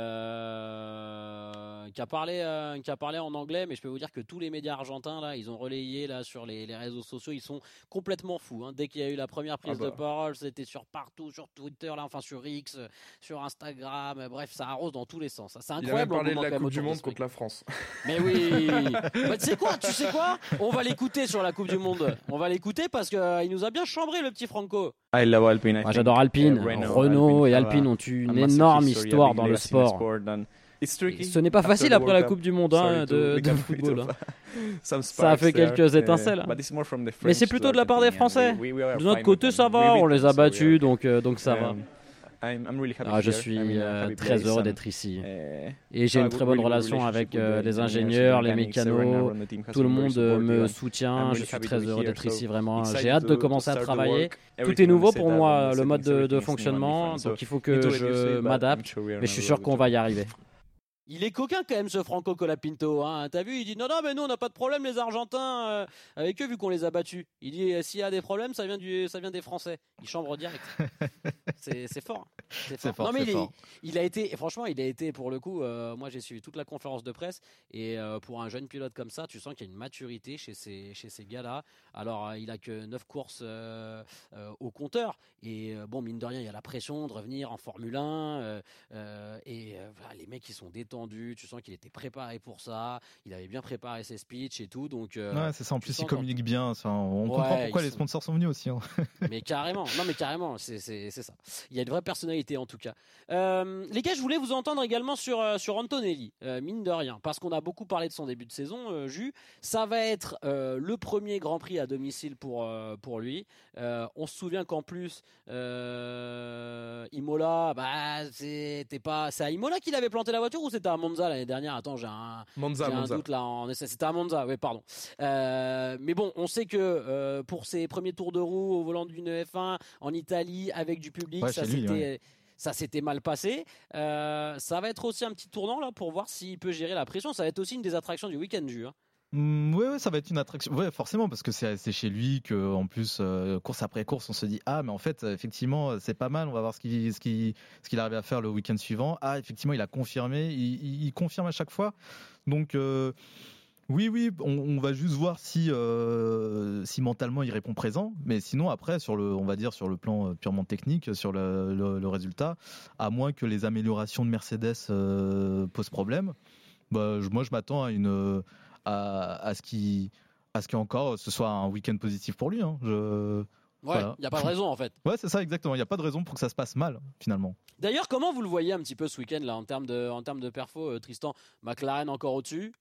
euh, qui a parlé, euh, qui a parlé en anglais, mais je peux vous dire que tous les médias argentins là, ils ont relayé là sur les, les réseaux sociaux, ils sont complètement fous. Hein. Dès qu'il y a eu la première prise ah bah. de parole, c'était sur partout, sur Twitter là, enfin sur X, sur Instagram, bref, ça arrose dans tous les sens. C'est incroyable. Il a même parlé de la Coupe du Monde contre la France. Mais oui. Bah, tu sais quoi, tu sais quoi, on va l'écouter sur la Coupe du Monde. On va l'écouter parce que euh, il nous a bien chambré le petit Franco. Nico. I love Alpine. I Moi, think, j'adore Alpine. uh, Renault, Renault et have a- Alpine ont a une massive énorme history, a histoire big dans le legacy in the sport. and it's Et tricky ce n'est pas after facile the après la World Coupe Cup. du Monde hein, Sorry to de, make de a bit football. of, hein. some Ça a fait sparks there, quelques uh, étincelles. hein. but it's more from the Mais French c'est plutôt de la part des to Argentinians. Français. We- we- we are De notre fine côté, with ça them. va, We on beat les them, a so we are battus, okay. donc, euh, donc ça va. Um, I'm, I'm really happy Ah, je here. suis I'm in a euh, happy très place heureux and, d'être ici. uh, Et j'ai I une have très a bonne really good relation relationship avec with euh, the les engineers, ingénieurs, the les mechanics, everyone mécanos. around the team has Tout le been very monde euh, supportive me and I'm soutient. really Je suis happy très to be heureux here, d'être so ici, vraiment. excited J'ai hâte de to- to commencer à start the travailler. work. Tout est Everything on nouveau the pour setup, moi, on the le mode settings, de, de everything is new and fonctionnement, different. So donc il faut need que to get used to je it, but I'm m'adapte. sure we are Mais je on suis a sûr good qu'on job. va y arriver. Il est coquin quand même ce Franco Colapinto, hein. T'as vu, il dit non non mais nous on n'a pas de problème les Argentins euh, avec eux vu qu'on les a battus. Il dit s'il y a des problèmes ça vient du ça vient des Français. Il chambre direct. c'est c'est fort. C'est C'est fort. fort, Non mais c'est il, est- fort. il a été franchement il a été pour le coup. euh, moi j'ai suivi toute la conférence de presse et euh, pour un jeune pilote comme ça tu sens qu'il y a une maturité chez ces chez ces gars là. Alors euh, il a que neuf courses euh, euh, au compteur et euh, bon mine de rien il y a la pression de revenir en Formule un euh, euh, et euh, voilà, les mecs ils sont détendus. Tu sens qu'il était préparé pour ça. Il avait bien préparé ses speeches et tout donc. euh, Ouais, c'est ça. En tu plus, sens ils communiquent bien. Ça, on Ouais, comprend pourquoi ils les sont- sponsors sont venus aussi. hein. Mais carrément, non mais carrément, c'est, c'est, c'est ça. Il y a une vraie personnalité en tout cas. Euh, les gars, je voulais vous entendre également sur, euh, sur Antonelli, euh, mine de rien, parce qu'on a beaucoup parlé de son début de saison, euh, Jus. Ça va être euh, le premier Grand Prix à domicile pour, euh, pour lui. Euh, on se souvient qu'en plus, euh, Imola, bah, c'était pas... c'est à Imola qu'il avait planté la voiture ou c'était à Monza l'année dernière? Attends, j'ai un... Monza, J'ai un Monza. doute là en essai. C'était à Monza, oui, pardon. Euh, mais bon, on sait que euh, pour ses premiers tours de roue au volant d'une F un en Italie avec du public, Ouais, ça, chez lui, s'était, ouais. ça s'était mal passé. Euh, ça va être aussi un petit tournant là pour voir s'il peut gérer la pression. Ça va être aussi une des attractions du week-end, Jus. Hein. Mm, ouais, ouais, ça va être une attraction. Ouais, forcément, parce que c'est, c'est chez lui que, en plus, euh, course après course, on se dit ah, mais en fait, euh, effectivement, c'est pas mal. On va voir ce qu'il, ce qu'il, ce qu'il arrive à faire le week-end suivant. Ah, effectivement, il a confirmé. Il, il, il confirme à chaque fois. Donc, euh, oui, oui, on, on va juste voir si, euh, si mentalement il répond présent. Mais sinon, après, sur le, on va dire sur le plan euh, purement technique, sur le, le, le résultat, à moins que les améliorations de Mercedes euh, posent problème, bah, je- moi, je m'attends à une à, à ce qui à ce qu'encore ce soit un week-end positif pour lui. Hein. Je... Ouais, il Voilà. n'y a pas de raison en fait. Ouais, c'est ça exactement. Il n'y a pas de raison pour que ça se passe mal finalement. D'ailleurs, comment vous le voyez un petit peu ce week-end là en termes de, en termes de perfo, euh, Tristan? McLaren encore au-dessus,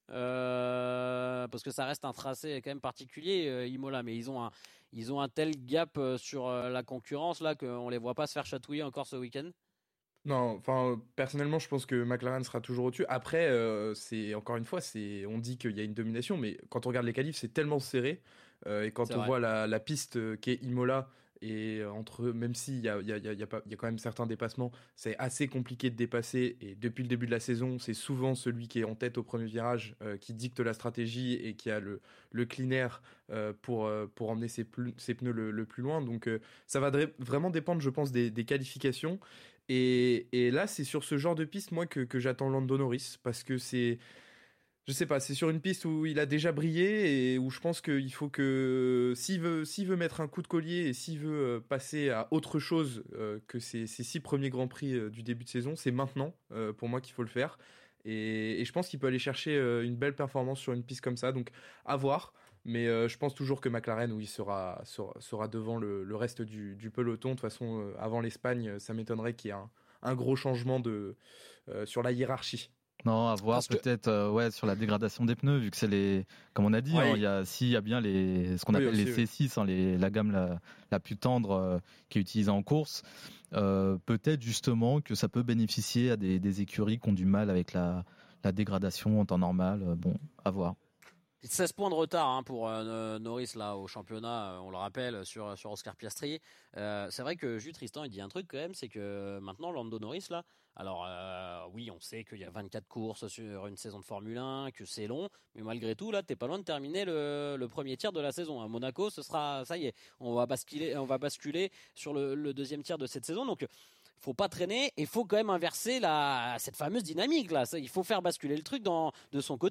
euh, parce que ça reste un tracé quand même particulier, euh, Imola, mais ils ont un, ils ont un tel gap euh, sur euh, la concurrence là qu'on les voit pas se faire chatouiller encore ce week-end. Non, enfin personnellement, je pense que McLaren sera toujours au-dessus. Après, euh, c'est encore une fois, c'est on dit qu'il y a une domination, mais quand on regarde les qualifs, c'est tellement serré. Euh, et quand C'est on vrai. voit la, la piste euh, qui est Imola et euh, entre eux, même s'il y a, il y, a, il y, a, il y a pas- il y a quand même certains dépassements, c'est assez compliqué de dépasser. Et depuis le début de la saison, c'est souvent celui qui est en tête au premier virage euh, qui dicte la stratégie et qui a le, le clean air euh, pour, euh, pour emmener ses, plu- ses pneus le, le plus loin. Donc euh, ça va dra- vraiment dépendre, je pense, des, des qualifications. Et, et là, c'est sur ce genre de piste, moi, que, que j'attends Lando Norris, parce que c'est, je sais pas, c'est sur une piste où il a déjà brillé et où je pense qu'il faut que, s'il veut, s'il veut mettre un coup de collier et s'il veut euh, passer à autre chose euh, que ces, ces six premiers Grands Prix euh, du début de saison, c'est maintenant, euh, pour moi, qu'il faut le faire. Et, et je pense qu'il peut aller chercher euh, une belle performance sur une piste comme ça, donc à voir. Mais euh, je pense toujours que McLaren, oui, sera, sera, sera devant le, le reste du, du peloton. De toute façon, euh, avant l'Espagne, ça m'étonnerait qu'il y ait un, un gros changement de, euh, sur la hiérarchie. Non, à voir Parce que- peut-être euh, ouais sur la dégradation des pneus vu que c'est les comme on a dit Ouais. hein, il y a si il y a bien les ce qu'on Oui, appelle aussi, les oui. C six hein, les, la gamme la, la plus tendre euh, qui est utilisée en course euh, peut-être justement que ça peut bénéficier à des, des écuries qui ont du mal avec la, la dégradation en temps normal euh, bon à voir. seize points de retard hein, pour euh, Norris là au championnat, euh, on le rappelle, sur, sur Oscar Piastri. Euh, c'est vrai que Jus Tristan il dit un truc quand même, c'est que maintenant Lando Norris là, alors euh, oui on sait qu'il y a vingt-quatre courses sur une saison de Formule un, que c'est long, mais malgré tout là t'es pas loin de terminer le, le premier tiers de la saison. À Monaco ce sera, ça y est, on va basculer, on va basculer sur le, le deuxième tiers de cette saison, donc faut pas traîner et faut quand même inverser la, cette fameuse dynamique là. Ça, il faut faire basculer le truc dans, de son côté.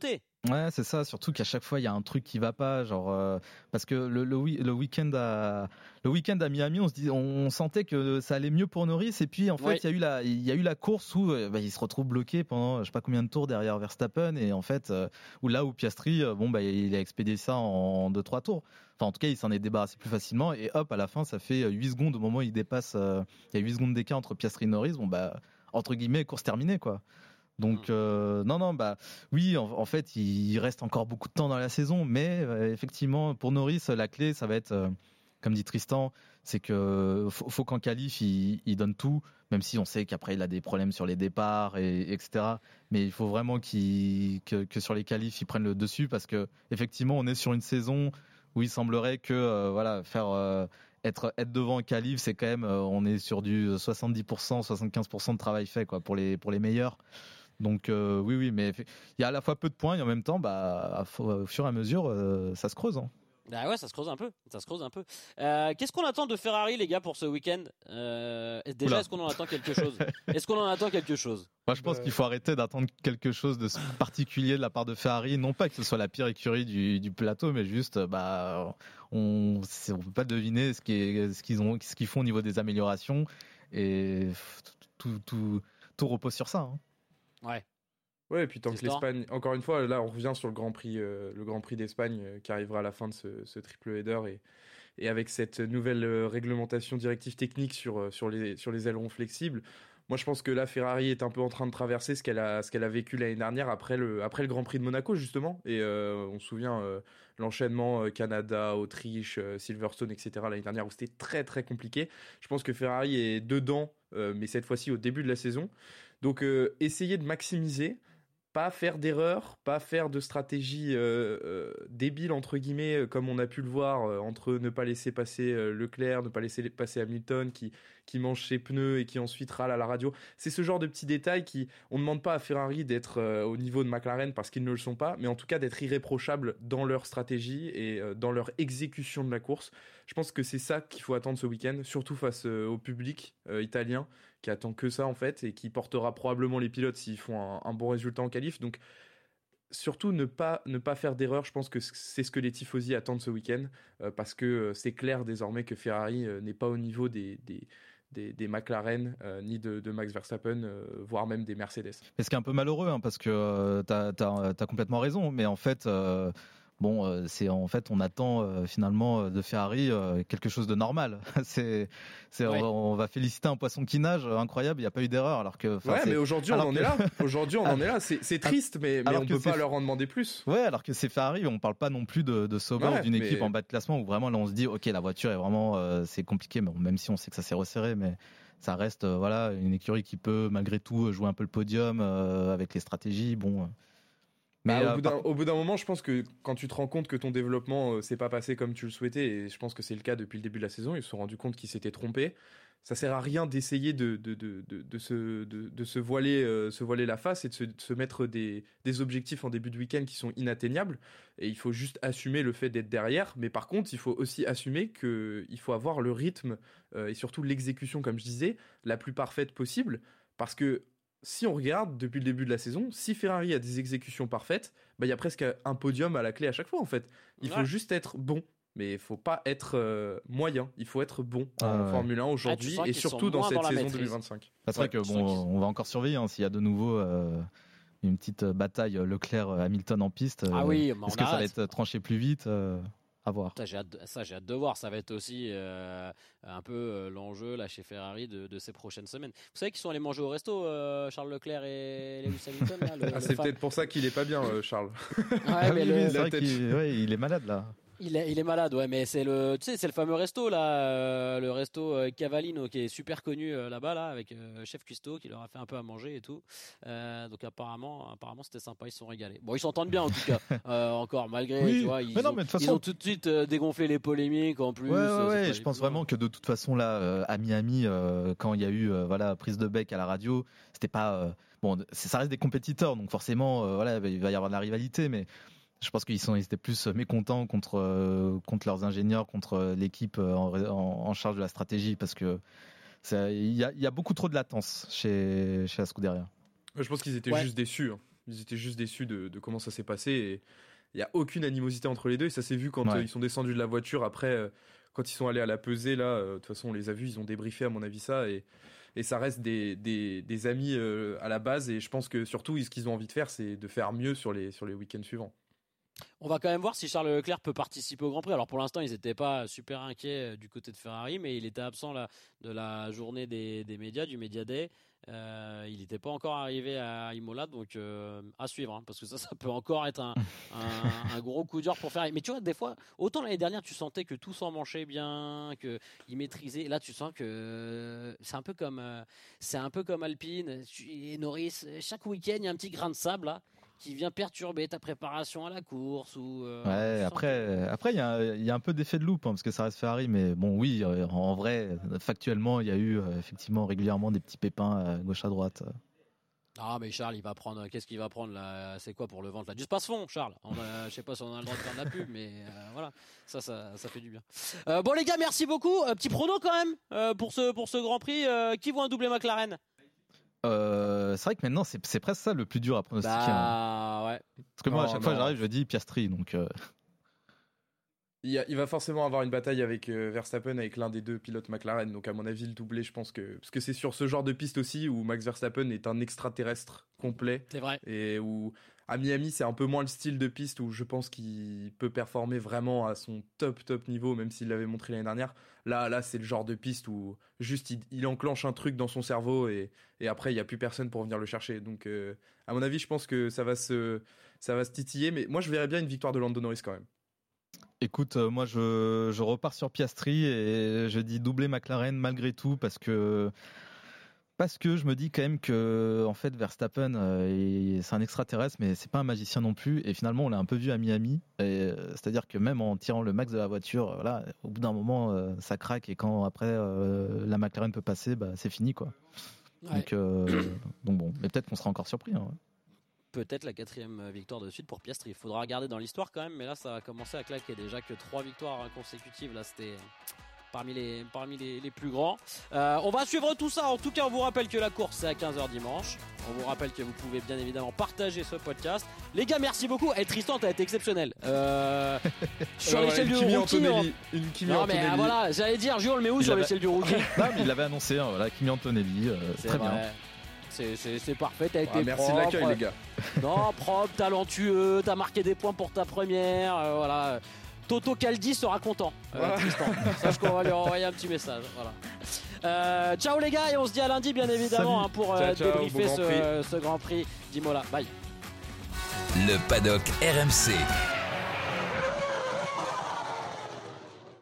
Ouais, c'est ça. Surtout qu'à chaque fois, il y a un truc qui va pas, genre euh, parce que le, le, le week-end à le week-end à Miami, on se dit, on sentait que ça allait mieux pour Norris, et puis en fait, il ouais. y a eu la, il y a eu la course où bah, il se retrouve bloqué pendant je sais pas combien de tours derrière Verstappen, et en fait, euh, où là où Piastri, bon bah, il a expédié ça en deux trois tours. Enfin, en tout cas, il s'en est débarrassé plus facilement, et hop, à la fin, ça fait huit secondes au moment où il dépasse. Euh, il y a huit secondes d'écart entre Piastri et Norris. Bon bah, entre guillemets, course terminée, quoi. Donc euh, non non bah oui en, en fait il reste encore beaucoup de temps dans la saison, mais euh, effectivement pour Norris la clé ça va être euh, comme dit Tristan, c'est que faut, faut qu'en qualif il, il donne tout, même si on sait qu'après il a des problèmes sur les départs et etc. Mais il faut vraiment qu'il, que, que sur les qualifs il prenne le dessus, parce que effectivement on est sur une saison où il semblerait que euh, voilà faire euh, être être devant en qualif, c'est quand même euh, on est sur du soixante-dix pour cent soixante-quinze pour cent de travail fait quoi pour les pour les meilleurs. Donc euh, oui, oui, mais il y a à la fois peu de points et en même temps, bah, au fur et à mesure, euh, ça se creuse. Hein. Bah ouais, ça se creuse un peu. Ça se creuse un peu. Euh, qu'est-ce qu'on attend de Ferrari, les gars, pour ce week-end euh, Déjà, Oula. est-ce qu'on en attend quelque chose Est-ce qu'on en attend quelque chose Moi, je pense euh... qu'il faut arrêter d'attendre quelque chose de particulier de la part de Ferrari. Non pas que ce soit la pire écurie du, du plateau, mais juste, bah, on ne peut pas deviner ce, qui est, ce, qu'ils ont, ce qu'ils font au niveau des améliorations, et tout, tout, tout repose sur ça. Hein. Ouais. Ouais, et puis tant c'est que l'Espagne, encore une fois, là on revient sur le Grand Prix, euh, le Grand Prix d'Espagne euh, qui arrivera à la fin de ce, ce triple header, et, et avec cette nouvelle euh, réglementation directive technique sur, euh, sur, les, sur les ailerons flexibles. Moi je pense que là Ferrari est un peu en train de traverser ce qu'elle a, ce qu'elle a vécu l'année dernière après le, après le Grand Prix de Monaco justement, et euh, on se souvient euh, l'enchaînement euh, Canada, Autriche, euh, Silverstone, et cetera l'année dernière où c'était très très compliqué. Je pense que Ferrari est dedans, euh, mais cette fois-ci au début de la saison. Donc euh, essayer de maximiser, pas faire d'erreurs, pas faire de stratégie euh, euh, débile entre guillemets, euh, comme on a pu le voir euh, entre ne pas laisser passer euh, Leclerc, ne pas laisser passer Hamilton qui, qui mange ses pneus et qui ensuite râle à la radio. C'est ce genre de petits détails qui, on ne demande pas à Ferrari d'être euh, au niveau de McLaren parce qu'ils ne le sont pas, mais en tout cas d'être irréprochables dans leur stratégie et euh, dans leur exécution de la course. Je pense que c'est ça qu'il faut attendre ce week-end, surtout face euh, au public euh, italien qui attend que ça en fait, et qui portera probablement les pilotes s'ils font un, un bon résultat en qualif. Donc surtout ne pas, ne pas faire d'erreur. Je pense que c'est ce que les tifosi attendent ce week-end, euh, parce que euh, c'est clair désormais que Ferrari euh, n'est pas au niveau des, des, des, des McLaren, euh, ni de, de Max Verstappen, euh, voire même des Mercedes. Et ce qui est un peu malheureux, hein, parce que euh, t'as, t'as, t'as complètement raison, mais en fait... Euh... Bon, euh, c'est en fait, on attend euh, finalement de Ferrari euh, quelque chose de normal. c'est, c'est, ouais. on, on va féliciter un poisson qui nage, incroyable. Il n'y a pas eu d'erreur, alors que. Ouais, c'est... mais aujourd'hui on alors en que... est là. Aujourd'hui on en est là. C'est, c'est triste, mais, mais on peut pas leur en demander plus. Ouais, alors que c'est Ferrari, on parle pas non plus de, de Sauber, ouais, d'une mais... équipe en bas de classement où vraiment là on se dit, ok, la voiture est vraiment, euh, c'est compliqué, mais même si on sait que ça s'est resserré, mais ça reste, euh, voilà, une écurie qui peut malgré tout jouer un peu le podium euh, avec les stratégies. Bon. Euh... Mais bah, au, euh, bout d'un, par... au bout d'un moment, je pense que quand tu te rends compte que ton développement euh, s'est pas passé comme tu le souhaitais, et je pense que c'est le cas depuis le début de la saison, ils se sont rendus compte qu'ils s'étaient trompés. Ça sert à rien d'essayer de, de, de, de, de, se, de, de se, voiler, euh, se voiler la face et de se, de se mettre des, des objectifs en début de week-end qui sont inatteignables. Et il faut juste assumer le fait d'être derrière. Mais par contre, il faut aussi assumer qu'il faut avoir le rythme euh, et surtout l'exécution, comme je disais, la plus parfaite possible. Parce que si on regarde depuis le début de la saison, si Ferrari a des exécutions parfaites, bah, y a presque un podium à la clé à chaque fois en fait. Il ouais. faut juste être bon, mais il faut pas être euh, moyen, il faut être bon en ah, ouais. Formule un aujourd'hui, ah, et surtout dans cette dans saison deux mille vingt-cinq. C'est vrai ouais, que bon, on va encore surveiller hein, s'il y a de nouveau euh, une petite bataille Leclerc-Hamilton en piste. Ah euh, oui, est-ce que ça va être tranché plus vite euh... à voir. Ça j'ai, hâte, ça, j'ai hâte de voir. Ça va être aussi euh, un peu euh, l'enjeu là chez Ferrari de, de ces prochaines semaines. Vous savez qu'ils sont allés manger au resto, euh, Charles Leclerc et Lewis Hamilton là, le, ah, le c'est fan. peut-être pour ça qu'il est pas bien, euh, Charles. Ouais, mais le, c'est vrai qu'il ouais, il est malade là. Il est, il est malade, ouais, mais c'est le, tu sais, c'est le fameux resto là, euh, le resto euh, Cavallino qui est super connu euh, là-bas là, avec euh, chef cuistot qui leur a fait un peu à manger et tout. Euh, donc apparemment, apparemment c'était sympa, ils se sont régalés. Bon, ils s'entendent bien en tout cas, euh, encore malgré, oui, tu vois, ils, non, ont, façon... ils ont tout de suite euh, dégonflé les polémiques en plus. Ouais, ouais, ouais je pense tout, vraiment hein. que de toute façon là, euh, à Miami, euh, quand il y a eu euh, voilà prise de bec à la radio, c'était pas euh, bon, ça reste des compétiteurs, donc forcément, euh, voilà, il va y avoir de la rivalité, mais je pense qu'ils sont, ils étaient plus mécontents contre euh, contre leurs ingénieurs, contre l'équipe en, en, en charge de la stratégie, parce que il y a, y a beaucoup trop de latence chez chez la Scuderia. Je pense qu'ils étaient ouais. juste déçus. Hein. Ils étaient juste déçus de, de comment ça s'est passé. Et il n'y a aucune animosité entre les deux. Et ça s'est vu quand Ouais. euh, ils sont descendus de la voiture. Après, euh, quand ils sont allés à la pesée, là, euh, de toute façon, on les a vus. Ils ont débriefé, à mon avis, ça. Et, et ça reste des, des, des amis euh, à la base. Et je pense que surtout, ce qu'ils ont envie de faire, c'est de faire mieux sur les, sur les week-ends suivants. On va quand même voir si Charles Leclerc peut participer au Grand Prix. Alors pour l'instant, ils n'étaient pas super inquiets euh, du côté de Ferrari, mais il était absent là, de la journée des, des médias, du Media Day. Euh, il n'était pas encore arrivé à Imola, donc euh, à suivre, hein, parce que ça, ça peut encore être un, un, un gros coup dur pour Ferrari. Mais tu vois, des fois, autant l'année dernière, tu sentais que tout s'emmanchait bien, qu'il maîtrisait. Là, tu sens que c'est un peu comme, euh, c'est un peu comme Alpine et Norris. Chaque week-end, il y a un petit grain de sable là, qui vient perturber ta préparation à la course ou euh, Ouais, tu sens après, après il y, a- il y a un peu d'effet de loupe hein, parce que ça reste Ferrari, mais bon, oui, euh, en vrai, factuellement, il y a eu euh, effectivement régulièrement des petits pépins à gauche à droite. Ah mais Charles il va prendre, qu'est-ce qu'il va prendre là, c'est quoi pour le ventre là, du space-fond Charles, on a, je sais pas si on a le droit de faire de la pub mais euh, voilà, ça, ça ça fait du bien. Euh, bon les gars, merci beaucoup. Euh, petit prono quand même euh, pour ce pour ce Grand Prix, euh, qui voit un doublé McLaren? Euh, c'est vrai que maintenant, c'est, c'est presque ça le plus dur à pronostiquer. hein. Bah ouais. Parce que moi, à Non, chaque fois, non. j'arrive, je dis Piastri, donc. euh, Il, y a- il va forcément avoir une bataille avec euh, Verstappen, avec l'un des deux pilotes McLaren. Donc, à mon avis, le doublé, je pense que. Parce que c'est sur ce genre de piste aussi où Max Verstappen est un extraterrestre complet. C'est vrai. Et où à Miami, c'est un peu moins le style de piste où je pense qu'il peut performer vraiment à son top, top niveau, même s'il l'avait montré l'année dernière. Là, là c'est le genre de piste où juste il, il enclenche un truc dans son cerveau et, et après, il n'y a plus personne pour venir le chercher. Donc, euh, à mon avis, je pense que ça va, se, ça va se titiller. Mais moi, je verrais bien une victoire de Lando Norris quand même. Écoute, euh, moi, je, je repars sur Piastri et je dis doubler McLaren malgré tout parce que. Parce que je me dis quand même que en fait Verstappen euh, il- c'est un extraterrestre mais c'est pas un magicien non plus et finalement on l'a un peu vu à Miami et, euh, c'est-à-dire que même en tirant le max de la voiture euh, voilà au bout d'un moment euh, ça craque et quand après euh, la McLaren peut passer bah c'est fini quoi. Ouais. Donc euh, donc bon mais peut-être qu'on sera encore surpris hein. Peut-être la quatrième victoire de suite pour Piastri. Il faudra regarder dans l'histoire quand même, mais là ça va commencer à claquer. Déjà que trois victoires consécutives, là c'était parmi les, parmi les, les plus grands. Euh, on va suivre tout ça. En tout cas, on vous rappelle que la course c'est à quinze heures dimanche. On vous rappelle que vous pouvez bien évidemment partager ce podcast. Les gars, merci beaucoup. Et Tristan, t'as été exceptionnel. Euh, sur Ouais, l'échelle une du Kimi rookie. Antonelli, une Kimi Non mais Antonelli. euh, voilà, j'allais dire, Gio, on le met où Il sur avait- l'échelle du rookie? Non mais il l'avait annoncé hein, voilà Kimi Antonelli euh, C'est très vrai. bien. C'est, c'est, c'est parfait, t'as été Ah, merci de propre. l'accueil, les gars. Non, propre, talentueux, t'as marqué des points pour ta première, euh, voilà. Toto Caldi sera content, euh, Ouais. Tristan. Sache qu'on va lui envoyer un petit message, voilà. Euh, ciao les gars et on se dit à lundi bien évidemment Salut. hein, pour euh, Ciao, ciao, débriefer bon Grand ce, ce Grand Prix d'Imola. Bye. Le paddock R M C.